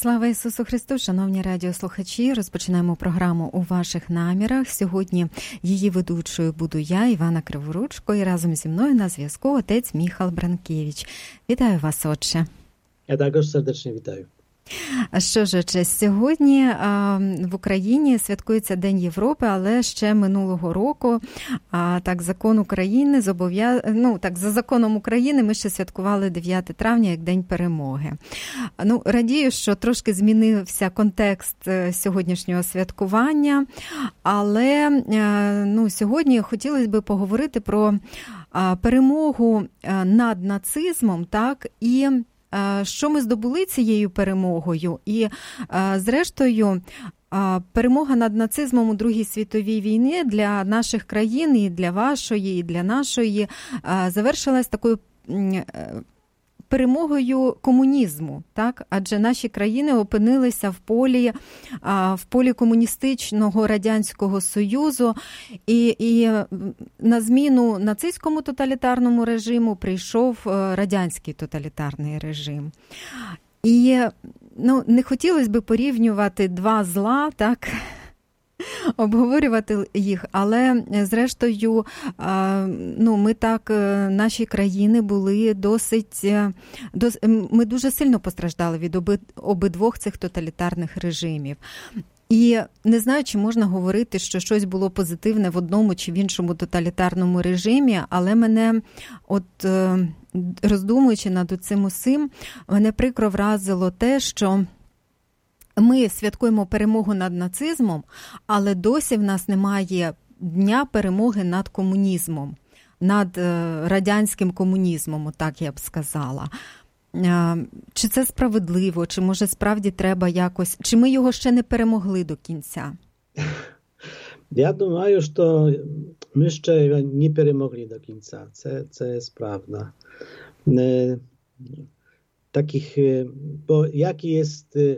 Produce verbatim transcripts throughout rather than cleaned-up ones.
Слава Ісусу Христу, шановні радіослухачі, розпочинаємо програму «У ваших намірах». Сьогодні її ведучою буду я, Івана Криворучко, і разом зі мною на зв'язку отець Міхал Бранкевич. Вітаю вас, отче. Я також сердечно вітаю. Що ж, отче, сьогодні а, в Україні святкується День Європи, але ще минулого року, а, так, закон України зобов'яз... ну, так, за законом України ми ще святкували дев'яте травня як День Перемоги. Ну, радію, що трошки змінився контекст сьогоднішнього святкування, але ну, сьогодні хотілося б поговорити про а, перемогу над нацизмом, так, і що ми здобули цією перемогою. І, зрештою, перемога над нацизмом у Другій світовій війні для наших країн, і для вашої, і для нашої, завершилась такою перемогою комунізму, так? Адже наші країни опинилися в полі, в полі комуністичного Радянського Союзу, і, і на зміну нацистському тоталітарному режиму прийшов радянський тоталітарний режим. І ну, не хотілося б порівнювати два зла, так? Обговорювати їх, але зрештою, ну, ми так, наші країни були досить, дос, ми дуже сильно постраждали від оби, обидвох цих тоталітарних режимів. І не знаю, чи можна говорити, що щось було позитивне в одному чи в іншому тоталітарному режимі, але мене, от роздумуючи над цим усім, мене прикро вразило те, що ми святкуємо перемогу над нацизмом, але досі в нас немає дня перемоги над комунізмом, над радянським комунізмом, так я б сказала. Чи це справедливо, чи може справді треба якось, чи ми його ще не перемогли до кінця? Я думаю, що ми ще не перемогли до кінця, це, це справда. Не, таких, бо який є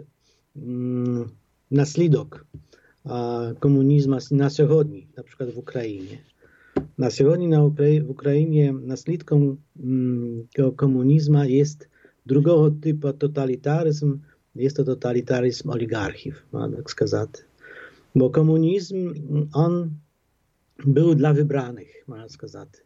наслідок комунізму на сьогодні, наприклад, в Україні. На сьогодні на Украї... в Україні наслідком комунізму є другого типу тоталітаризм, є то тоталітаризм олігархів, можна так сказати. Бо комунізм, он був для вибраних, можна сказати.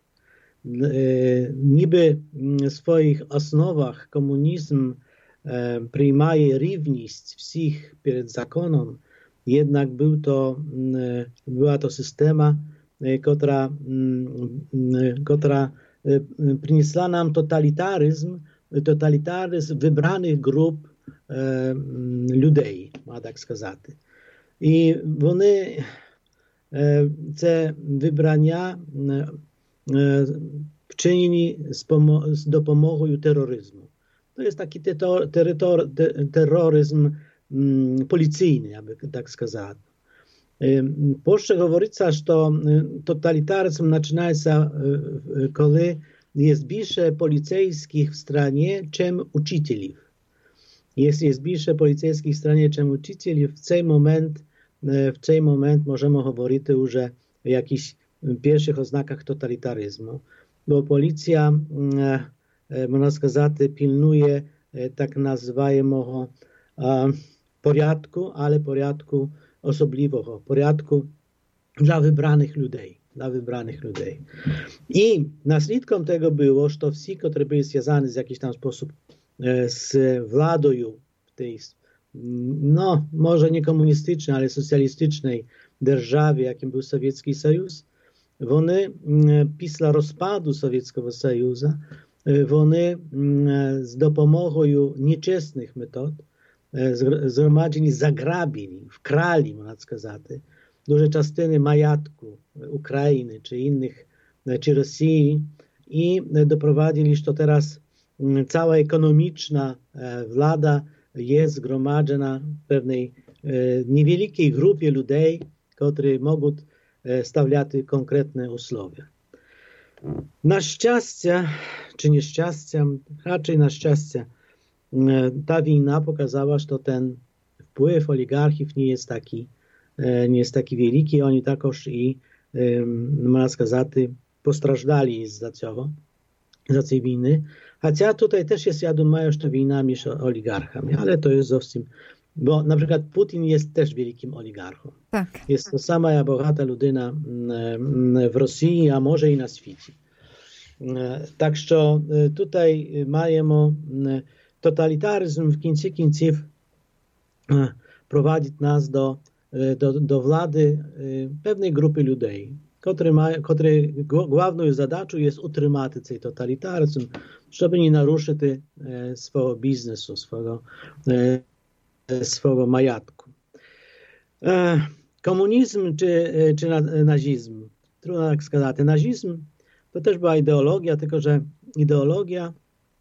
Ніби в своїх основах комунізм приймає рівність всіх перед законом, jednak był to, była to systema, która, która przyniosła nam totalitaryzm, totalitaryzm wybranych grup людей, можна так сказати. І вони це вибрання вчинені з допомогою тероризму. To jest taki terroryzm policyjny, aby tak сказати. Позже говориться, що тоталітаризм починається, коли є більше поліцейських в страні, чим учителів. Якщо є більше поліцейських в страні, чим учителів, в цей момент, в цей момент можемо говорити вже о якихось перших ознаках тоталітаризму. Бо поліція, можна сказати, пільнує так називаємого порядку, але порядку особливого, порядку dla wybranych людей, dla wybranych людей. I naslідком tego było, że wszyscy, którzy byli związani w jakiś tam sposób z władą w tej, no może nie komunistycznej, ale socjalistycznej державі, jakim był Sowiecki Союз, вони після розпаду Совєтського Союзу, вони з допомогою нечесних метод згромаджені, заграбили, вкрали, можна сказати, дуже частини маятку України чи інних, чи Росії, і доprowadili, що teraz cała ekonomiczna władza jest zgromadzona w pewnej niewielkiej grupie ludzi, którzy mogą stawiać konkretne usłowie. Na szczęście, czy nieszczęście, raczej na szczęście, ta wojna pokazała, że ten wpływ oligarchów nie jest taki, nie jest taki wielki. Oni takoż i, można сказати, постраждали z-za tego, za tej wojny, Хоча tutaj też jest, ja думаю, że wojna między oligarchami, ale to jest zowsім, bo na przykład Putin jest też wielkim oligarchą. Tak. Jest to sama bogata ludyna w Rosji, a może i na świecie. Tak, że tutaj mamy totalitaryzm w końcu końców prowadzi nas do, do, do władzy pewnej grupy ludzi, które mają, które główną zadачą jest utrzymać ten totalitaryzm, żeby nie naruszyć swojego biznesu, swojego, swojego majątku. Komunizm czy, czy nazizm? Trudno tak сказать. Nazizm to też była ideologia, tylko że ideologia,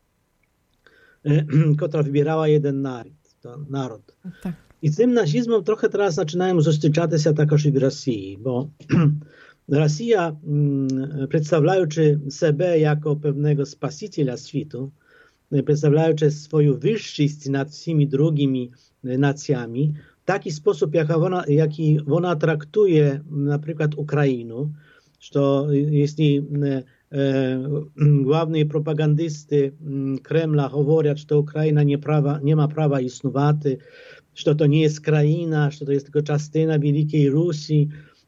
która wybierała jeden naród. To naród. Tak. I z tym nazizmem trochę teraz zaczynają zустрічатися się także i w Rosji, bo Rosja, przedstawiając siebie jako pewnego spasiciela światu, przedstawiając swoją wyższość nad wszystkimi drugimi nacjami, w taki sposób, jak ona, jaki ona traktuje na przykład Ukrainę, że jeśli e, główni propagandysty Kremla mówią, że Ukraina nie, prawa, nie ma prawa istnieć, że to nie jest kraina, że to jest tylko część Wielkiej Rosji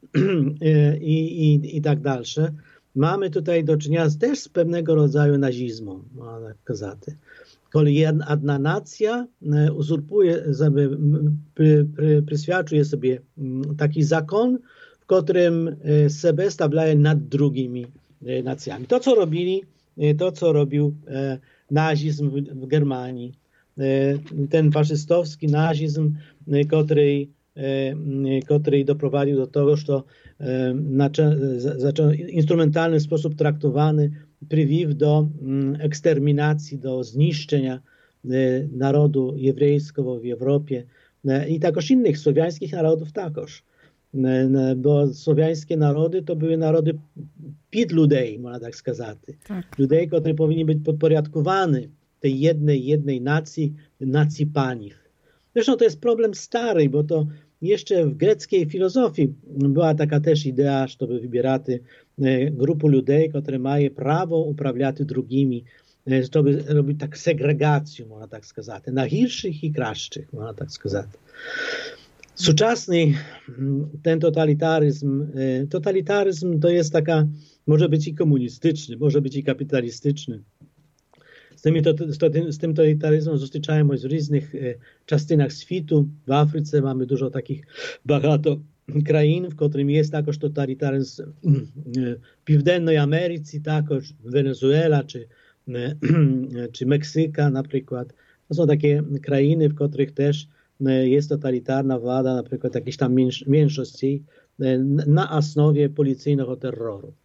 i, i, i tak dalej. Mamy tutaj do czynienia też z pewnego rodzaju nazizmem, można tak powiedzieć. Kiedy jedna nacja uzurpuje sobie, pry, pry, przyswiadczuje sobie taki zakon, w którym siebie stawia nad drugimi nacjami. To, co robili, to, co robił nazizm w Germanii, ten faszystowski nazizm, który, który doprowadził do tego, że zaczął w instrumentalny sposób traktowany, prowadził do eksterminacji, do zniszczenia narodu jewryjskiego w Europie i także innych słowiańskich narodów także. Bo słowiańskie narody to były narody pід людей, można tak сказать. Tak. Ludzi, którzy powinni być podporządkowani tej jednej, jednej nacji, nacji panów. Zresztą to jest problem stary, bo to jeszcze w greckiej filozofii była taka też idea, żeby wybierać grupę ludzi, które mają prawo uprawiać drugimi, żeby robić tak segregację, można tak сказать, na gorszych i kraszych, można tak сказать. Współczesny ten totalitaryzm, totalitaryzm to jest taka, może być i komunistyczny, może być i kapitalistyczny. Z tym, z tym totalitaryzmem zustyczamy w różnych częściach świata. W Afryce mamy dużo takich bogato krain, w którym jest także totalitaryzm. W Północnej Ameryce, także Wenezuela czy, czy Meksyka na przykład. To są takie krainy, w których też jest totalitarna władza, na przykład jakiejś tam mniejszości na osnowie policyjnego terroru.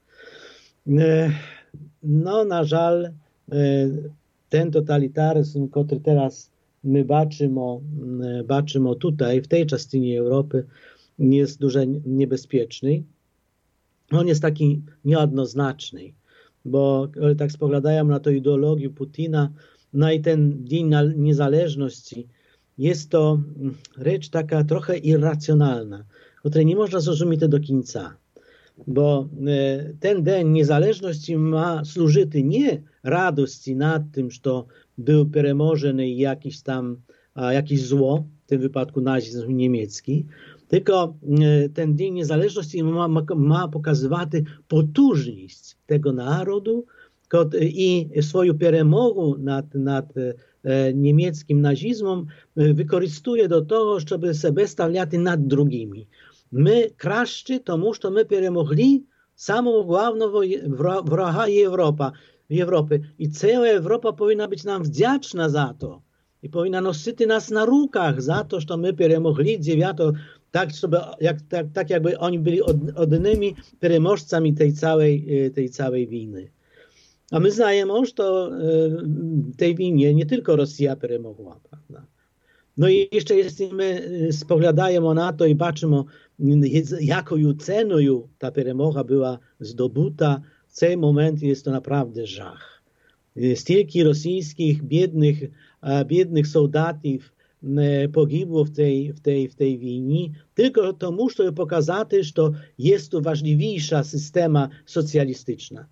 No, na żal, ten totalitaryzm, który teraz my baczymy, baczymy tutaj, w tej części Europy, jest dużo niebezpieczny. On jest taki niejednoznaczny, bo tak spoglądają na to ideologię Putina, no i ten Dzień Niezależności, jest to rzecz taka trochę irracjonalna, której nie można zrozumieć do końca. Bo ten Dzień Niezależności ma służyć nie radości nad tym, że był przemożony jakiś tam, jakieś zło, w tym wypadku nazizm niemiecki, tylko ten Dzień Niezależności ma, ma, ma pokazywać potężność tego narodu i swoją przemogę nad, nad niemieckim nazizmem wykorzystuje do tego, żeby sobie stawiać nad drugimi. My kraszczy tomu, że my przemogli samą główną wroga Europa, Europy. I cała Europa powinna być nam wdzięczna za to. I powinna nosić nas na rukach za to, że my przemogli dziewiato, tak, żeby, jak, tak, tak jakby oni byli od, odnymi przemożcami tej całej, tej całej winy. A my znajemy, że to w tej wojnie nie tylko Rosja przemogła, prawda? No i jeszcze jeśli my spoglądamy na to i patrzymy, jaką ceną ta przemoga była zdobyta, w tym momencie jest to naprawdę żach. Stylki rosyjskich biednych, biednych soldatów pogięło w tej, w tej, w tej wojnie, tylko tomu, żeby pokazać, że jest to ważniejsza systema socjalistyczna.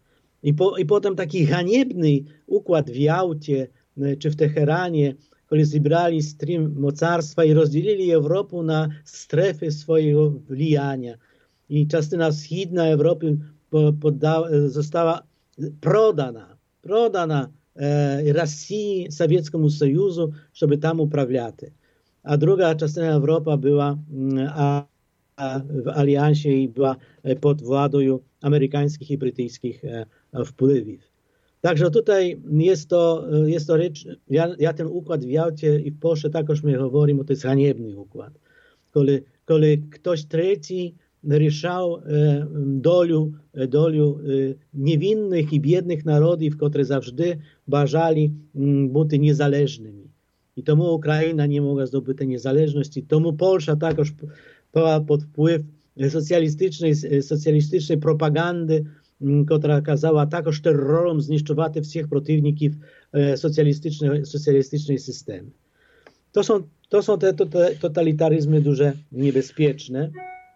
I, po, i potem taki haniebny układ w Jałcie czy w Teheranie, kiedy zebrali stream mocarstwa i rozdzielili Europę na strefy swojego wpływania. I częścina wschodnia Europy podda, została prodana, prodana e, Rosji, Sowieckiemu Sojuszu, żeby tam uprawiać. A druga częścina Europa była a, a w aliansie i była pod władą amerykańskich i brytyjskich e, wpływów. Także tutaj jest to, jest to rzecz, ja, ja ten układ w Jałcie i w Polsce takoż my mówimy, to jest haniebny układ. Kiedy, kiedy ktoś trzeci ryszał e, doliu, doliu e, niewinnych i biednych narodów, które zawsze bażali m, być niezależnymi. I tomu Ukraina nie mogła zdobyć tej niezależności, tomu Polska takoż była pod wpływ socjalistycznej, socjalistycznej propagandy, która kazała takoż terrorem zniszczywać wszystkich przeciwników socjalistycznej, socjalistycznej systemu. To są, to są te, te totalitaryzmy duże niebezpieczne.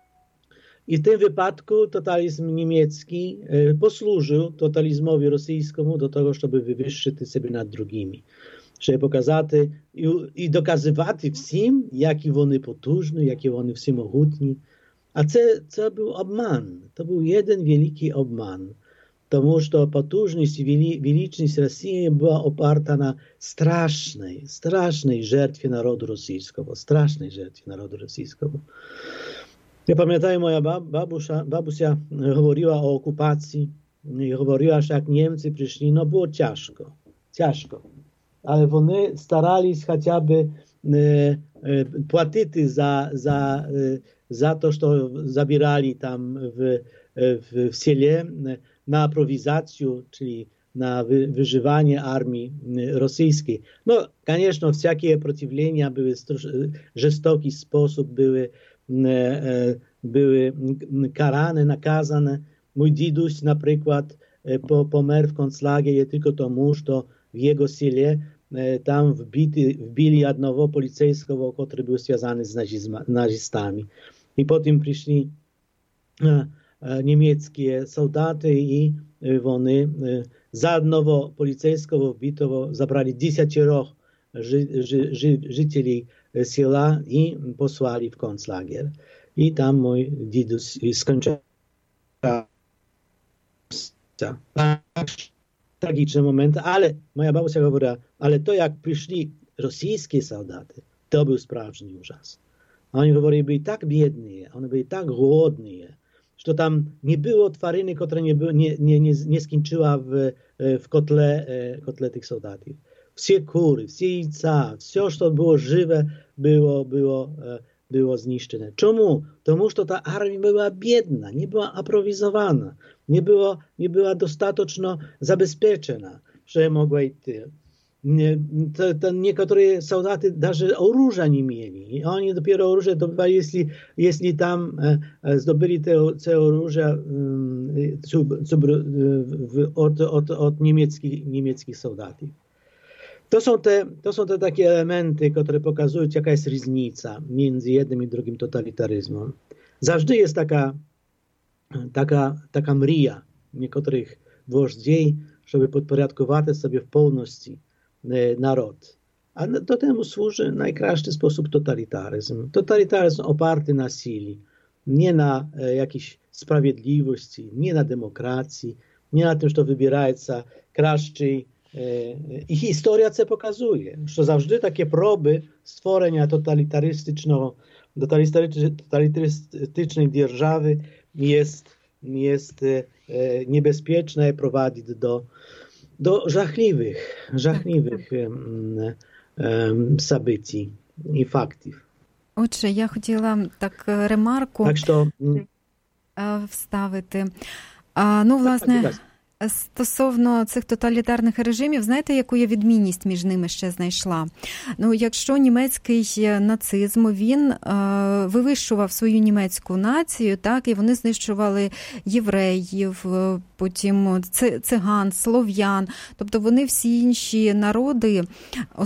I w tym wypadku totalizm niemiecki posłużył totalizmowi rosyjskiemu do tego, żeby wywyższyć sobie nad drugimi. Żeby pokazać i, i dokazywać wszystkim, jaki oni potężni, jaki oni wszechmogutni. A co, co był obman? To był jeden wielki obman. Тому że potężność i wielkość Rosji była oparta na strasznej, strasznej żertwie narodu rosyjskiego. Strasznej żertwie narodu rosyjskiego. Ja pamiętam, moja babusia, babusia mówiła o okupacji i mówiła, że jak Niemcy przyszli, no było ciężko, ciężko. Ale oni starali się chociażby e, e, płacić za, za, e, za to, że zabierali tam w, w, w siele na aprowizację, czyli na wy, wyżywanie armii rosyjskiej. No, конечно, wszelkie przeciwlenia były w żestoki sposób, były, e, były karane, nakazane. Mój dziaduś na przykład po, pomerł w konclagie tylko tomu, że w jego siele tam wbity, wbili jednego policyjskiego, który był związany z nazizma, nazistami. I potem przyszli e, e, niemieckie soldaty i oni e, za jednego policyjskiego wbitego zabrali dziesięcioro ży, ży, ży, życieli siela i posłali w konclagier. I tam mój dziadus skończył. Tragiczne momenty, ale moja babusia mówiła, ale to jak przyszli rosyjskie soldaty, to był sprawdźny ujazd. Oni mówili, byli tak biedni, oni byli tak głodni, że tam nie było twaryny, która nie, było, nie, nie, nie, nie skończyła w, w kotle, kotle tych soldatów. Wszystkie kury, wszystkie jajca, wszystko, co było żywe, było, było, było zniszczone. Czemu? Тому że ta armia była biedna, nie była aprowizowana, nie, było, nie była dostatecznie zabezpieczona, że mogła iść. Nie, to, to niektóre soldaty nawet oręża nie mieli. Oni dopiero oręże zdobywali, jeśli, jeśli tam e, zdobyli te, te oręża e, od, od, od niemieckich, niemieckich soldatów. To są, te, to są te takie elementy, które pokazują, jaka jest różnica między jednym i drugim totalitaryzmem. Zawsze jest taka, taka, taka mrija niektórych włożdziej, żeby podporządkować sobie w pełności naród. A do temu służy najkrajszy sposób totalitaryzm. Totalitaryzm oparty na sili, nie na e, jakiejś sprawiedliwości, nie na demokracji, nie na tym, że to wybieraється kraszczy. I historia co pokazuje, że zawsze takie próby stworzenia totalitarystycznego, totalitarystycznej держawy jest, jest niebezpieczne i prowadzi do, do żachliwych, żachliwych zabyci i faktów. Отже, я хотіла так ремарку так що... вставити. А, ну, власне... Так, так. Стосовно цих тоталітарних режимів, знаєте, яку я відмінність між ними ще знайшла? Ну, якщо німецький нацизм, він е, вивищував свою німецьку націю, так, і вони знищували євреїв, потім циган, слов'ян, тобто вони всі інші народи,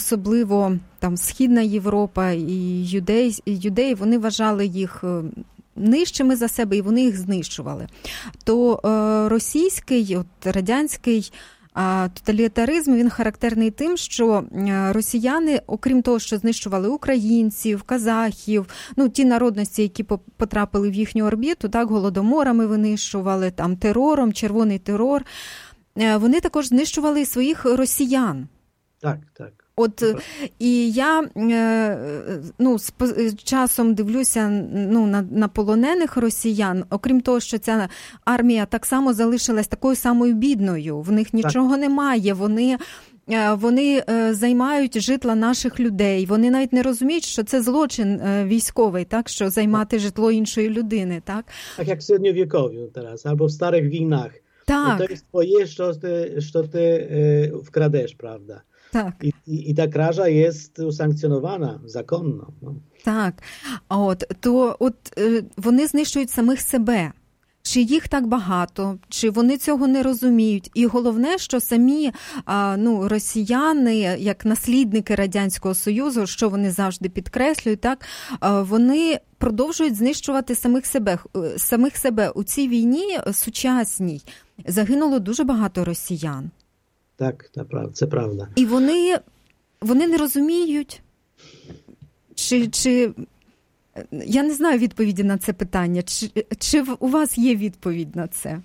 особливо там Східна Європа і юдеї, юдеї вони вважали їх нижчими за себе, і вони їх знищували. То російський, от, радянський тоталітаризм, він характерний тим, що росіяни, окрім того, що знищували українців, казахів, ну, ті народності, які потрапили в їхню орбіту, так, голодоморами винищували, там, терором, червоний терор, вони також знищували і своїх росіян. Так, так. От, і я, ну, з часом дивлюся, ну, на, на полонених росіян, окрім того, що ця армія так само залишилась такою самою бідною, в них нічого так. немає, вони, вони займають житла наших людей, вони навіть не розуміють, що це злочин військовий, так, що займати житло іншої людини, так? Так як в середньовіков'ю зараз, або в старих війнах. Так. To jest twoje, що ти, що ти е, вкрадеш, правда? Так. І, і, і та кража є усанкціонована законно. Ну. Так. А от, то от вони знищують самих себе. Чи їх так багато, чи вони цього не розуміють. І головне, що самі ну, росіяни, як наслідники Радянського Союзу, що вони завжди підкреслюють, так, вони продовжують знищувати самих себе. Самих себе. У цій війні сучасній загинуло дуже багато росіян. Так, це правда. І вони, вони не розуміють, чи, чи... Я не знаю відповіді на це питання. Чи, чи у вас є відповідь на це?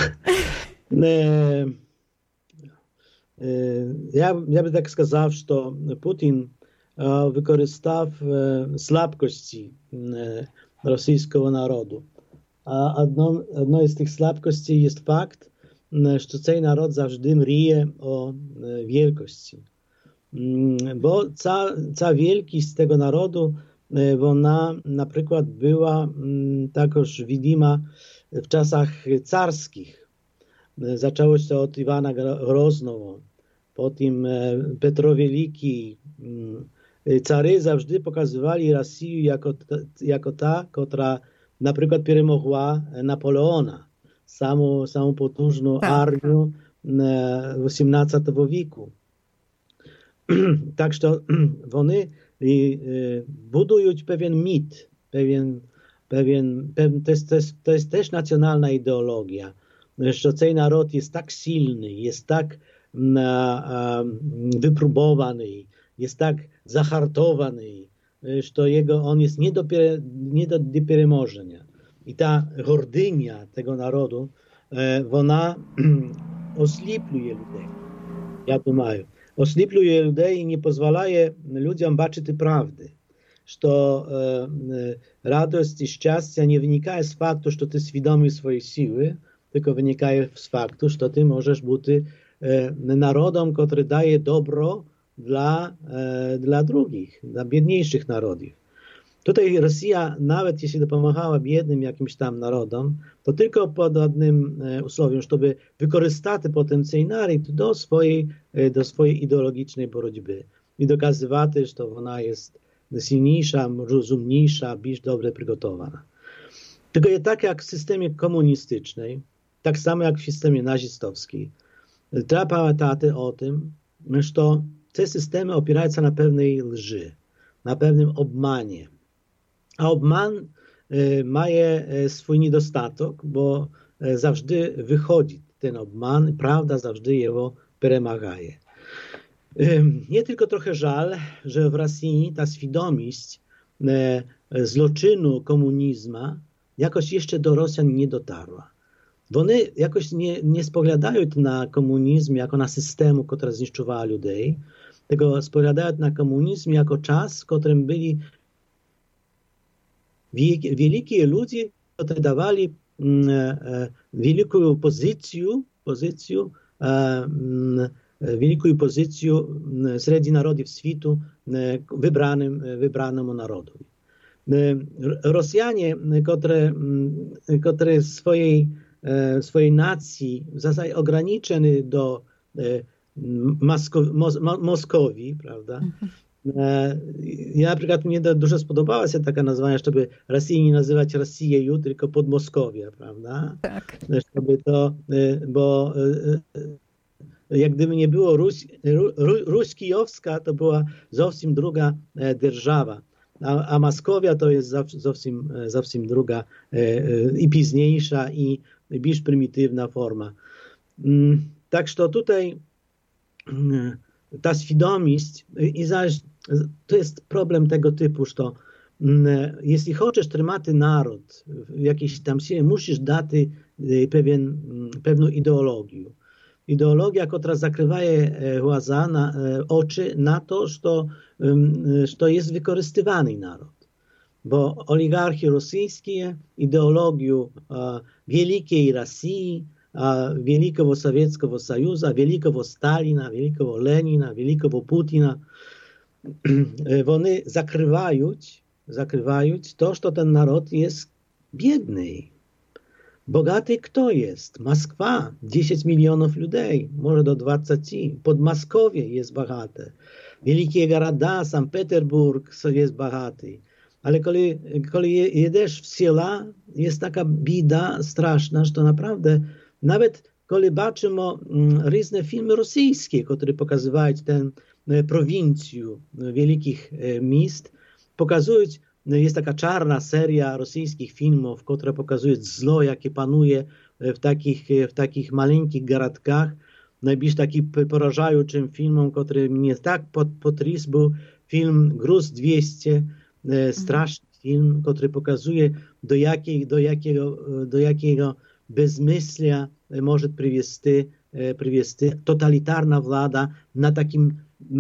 Не, я, я би так сказав, що Путін використав слабкості російського народу. А одно, одною з тих слабкостей є факт, що цей народ завжди мріє о wielkości. Bo ca, ca wielkość tego narodu, ona na przykład była takoż widzima w czasach carskich. Zaczęło się od Iwana Groznego, potem Petro Wielki. Cary zawsze pokazywali Rosję jako, jako ta, która na przykład przemogła Napoleona, samą, samą potężną tak. armię osiemnastego wieku. Tak, że one budują pewien mit, pewien, pewien, pewien to, jest, to, jest, to jest też nacjonalna ideologia, że ten naród jest tak silny, jest tak wypróbowany, jest tak zahartowany, że jego, on jest nie do, nie do, do przemożenia. I ta gordynia tego narodu, ona oślepiuje ludzi, ja думаю. Oślepiuje ludzi i nie pozwalaje ludziom zobaczyć prawdy. Że e, radość i szczęście nie wynikają z faktu, że ty świadomy swojej siły, tylko wynikają z faktu, że ty możesz być e, narodem, który daje dobro dla, e, dla drugich, dla biedniejszych narodów. Tutaj Rosja, nawet jeśli dopomagała biednym jakimś tam narodom, to tylko pod jednym usłowiem, żeby wykorzystać potencjał do swojej, do swojej ideologicznej borotьby i dokazywać, że ona jest silniejsza, rozumniejsza, bardziej dobrze przygotowana. Tylko jest tak jak w systemie komunistycznym, tak samo jak w systemie nazistowskim. Trzeba pamiętać o tym, że te systemy opierają się na pewnej lży, na pewnym obmanie. A obman y, ma y, swój niedostatek, bo y, zawsze wychodzi ten obman, prawda zawsze jego przemagaje. Y, nie tylko trochę żal, że w Rosji ta świadomość y, zloczynu komunizmu jakoś jeszcze do Rosjan nie dotarła. Bo one jakoś nie, nie spoglądają na komunizm jako na systemu, który zniszczowała ludzi, tylko spoglądają na komunizm jako czas, w którym byli wielkie ludzie, którzy dawali wielką pozycję, pozycję wielką pozycję wśród narodów świata wybranym, wybranemu narodowi. Rosjanie, którzy swojej, swojej nacji w zasadzie ograniczeni do Moskow, Moskowii, prawda? Ja na przykład mnie dużo spodobała się taka nazwania, żeby Rosji nie nazywać Rosją, tylko Podmoskowia, prawda? Tak. Żeby to, bo jak gdyby nie było Ruś, Ruś Kijowska, to była zupełnie druga держава. a, a Moskowia to jest zowsім, zowsім druga i późniejsza, i bільш prymitywna forma. Tak, że tutaj ta świadomość, i zaś to jest problem tego typu, że jeśli chcesz trzymać naród w jakiejś tam siłie, musisz dać pewien, pewną ideologię. Ideologia, która zakrywa głaza, na, oczy na to, że to jest wykorzystywany naród. Bo oligarchi rosyjskie ideologię wielkiej Rosji, wielkiego Sowieckiego Sojuzu, wielkiego Stalina, wielkiego Lenina, wielkiego Putina, one zakrywają, zakrywają to, że ten naród jest biedny. Bogaty kto jest? Moskwa, dziesięć milionów ludzi, może do dwudziestu. Podmaskowie jest bogate. Wielkie goroda, Sankt Petersburg jest bogaty. Ale kiedy, kiedy jedziesz w sela, jest taka bieda straszna, że to naprawdę, nawet kiedy patrzymy różne filmy rosyjskie, które pokazywają tę prowincję wielkich miast, pokazują, jest taka czarna seria rosyjskich filmów, która pokazuje zło, jakie panuje w takich, w takich maleńkich garadkach. Najbliżej taki porażającym filmom, który mnie tak potryzł, był film Gruz dwieście, straszny film, który pokazuje, do, jakiej, do, jakiego, do jakiego bezmyslia może przywieźć, przywieźć totalitarna władza na takim,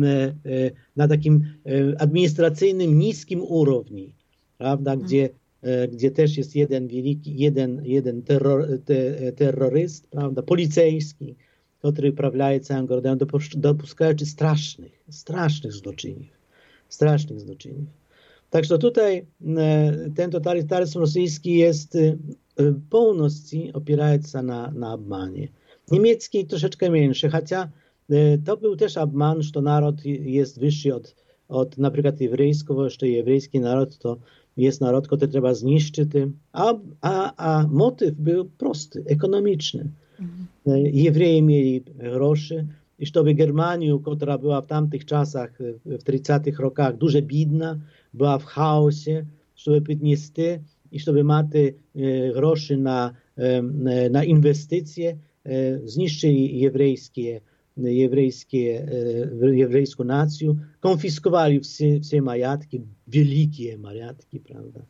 na takim administracyjnym, niskim urovni, prawda, gdzie, gdzie też jest jeden wielki, jeden, jeden terror, te, terroryst, prawda, policyjski, który upravляє całym городом, dopuszczający strasznych, strasznych zloczynów, strasznych zloczynów. Także tutaj ten totalitaryzm rosyjski jest w pełności opierający na, na obmanie. Niemiecki troszeczkę mniejszy, chociaż to był też obman, że naród jest wyższy od, od na przykład hebrajskiego, że hebrajski naród to jest naród, który trzeba zniszczyć, a, a, a motyw był prosty, ekonomiczny. Jewreje mieli groszy i żeby Germanię, która była w tamtych czasach, w trzydziestych rokach, dużo biedna, była w chaosie, żeby podnieść i żeby mać groszy na, na inwestycje, zniszczyli jewrejskie, jewrejskie, jewrejską nację, konfiskowali wszystkie majątki, wielkie majątki, prawda?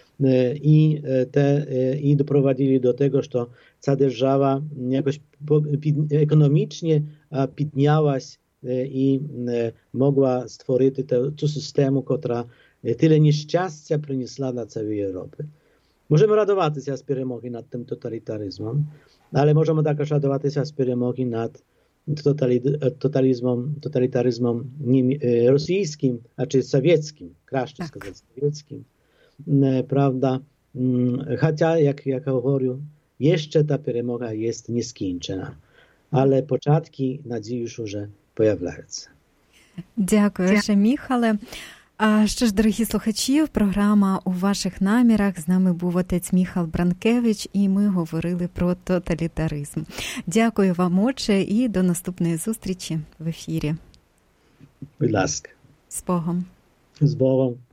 I, te, i doprowadzili do tego, że ta держава jakoś ekonomicznie podniała się i mogła stworzyć tę systemu, która tyle nieszczęścia przyniosła dla całej Europy. Możemy radować się z перемоги nad tym totalitaryzmem, ale możemy także radować się z перемоги nad totalizmem, totalitaryzmem rosyjskim, a czy sowieckim, краще сказати, sowieckim. Prawda? Chociaż, jak, jak mówię, jeszcze ta перемога jest nieskończona, ale początki nadziei już уже появляються. Дякую, Міхале. А що ж, дорогі слухачі, програма «У ваших намірах». З нами був отець Міхал Бранкевич, і ми говорили про тоталітаризм. Дякую вам, отче, і до наступної зустрічі в ефірі. Будь ласка. З Богом. З Богом.